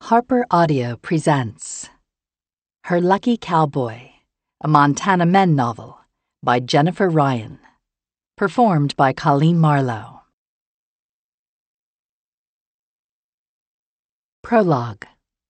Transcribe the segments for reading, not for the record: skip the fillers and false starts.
Harper Audio presents Her Lucky Cowboy, a Montana Men novel by Jennifer Ryan. Performed by Colleen Marlowe. Prologue.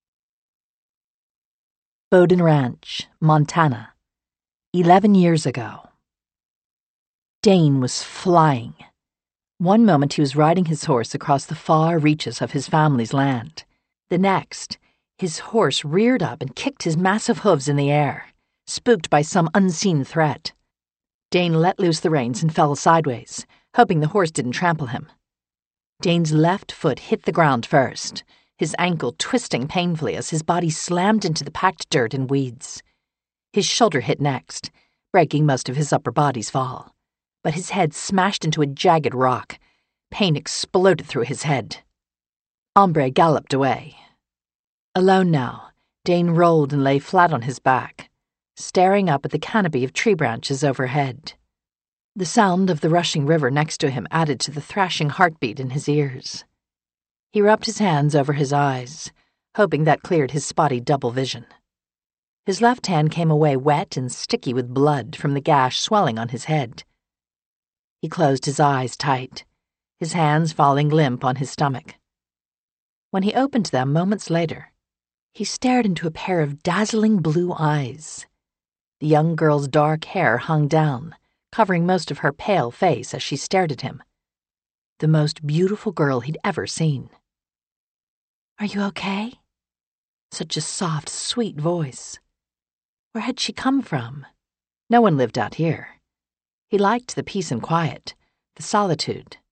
Bowden Ranch, Montana, 11 years ago. Dane was flying. One moment he was riding his horse across the far reaches of his family's land. The next, his horse reared up and kicked his massive hooves in the air, spooked by some unseen threat. Dane let loose the reins and fell sideways, hoping the horse didn't trample him. Dane's left foot hit the ground first, his ankle twisting painfully as his body slammed into the packed dirt and weeds. His shoulder hit next, breaking most of his upper body's fall, but his head smashed into a jagged rock. Pain exploded through his head. Ombre galloped away. Alone now, Dane rolled and lay flat on his back, staring up at the canopy of tree branches overhead. The sound of the rushing river next to him added to the thrashing heartbeat in his ears. He rubbed his hands over his eyes, hoping that cleared his spotty double vision. His left hand came away wet and sticky with blood from the gash swelling on his head. He closed his eyes tight, his hands falling limp on his stomach. When he opened them moments later, he stared into a pair of dazzling blue eyes. The young girl's dark hair hung down, covering most of her pale face as she stared at him. The most beautiful girl he'd ever seen. "Are you okay?" Such a soft, sweet voice. Where had she come from? No one lived out here. He liked the peace and quiet, the solitude,